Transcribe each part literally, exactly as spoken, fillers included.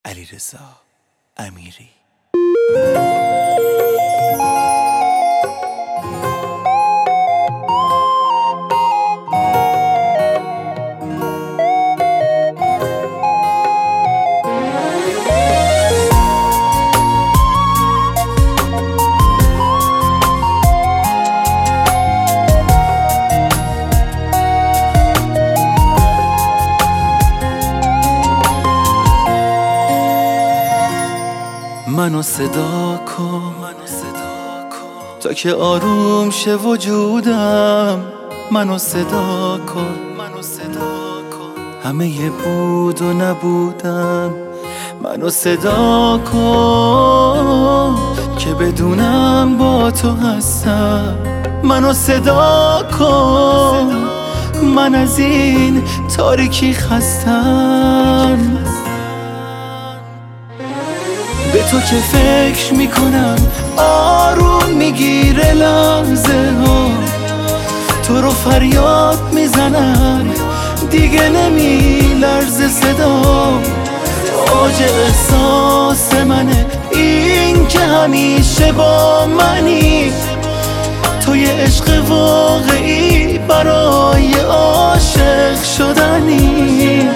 علیرضا امیری. منو صدا کن تا که آروم شه وجودم. منو صدا کن همه ی بود و نبودم. منو صدا کن که بدونم با تو هستم. منو صدا کن من از این تاریکی خستم. به تو که فکر میکنم آروم میگیره لحظه ها. تو رو فریاد میزنم دیگه نمی لرزه صدا. اوج احساس منه این که همیشه با منی. تو یه عشق واقعی برای عاشق شدنی.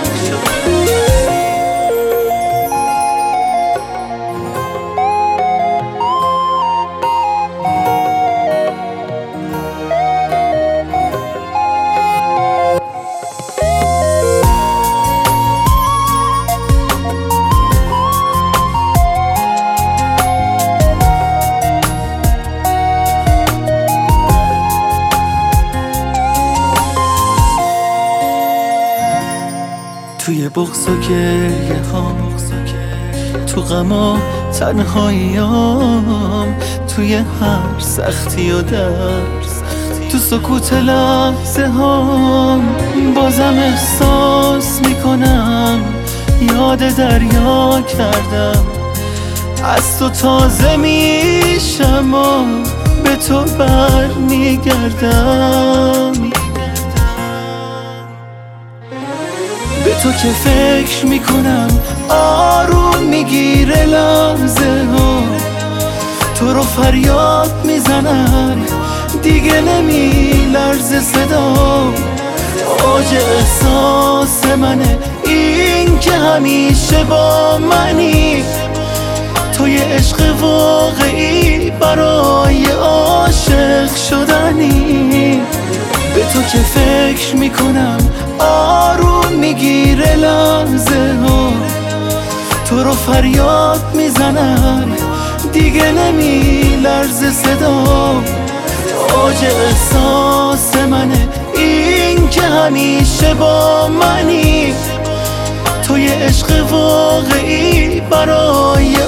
توی بغض و گریه ها، تو غم و تنهاییام، توی هر سختی و درد، تو سکوت لحظه ها بازم احساس میکنم یاد دریا کردم. از تو تازه میشم و به تو بر میگردم. به تو که فکر میکنم آروم میگیره لحظه ها. تو رو فریاد میزنم دیگه نمی لرزه صدا. اوج احساس منه این که همیشه با منی. تو یه عشق واقعی برای عاشق شدنی. به تو که فکر میکنم آروم میگیره لحظه ها. تو رو فریاد میزنم دیگه نمی لرزه صدا. اوج احساس منه این که همیشه با منی. تو یه عشق واقعی برای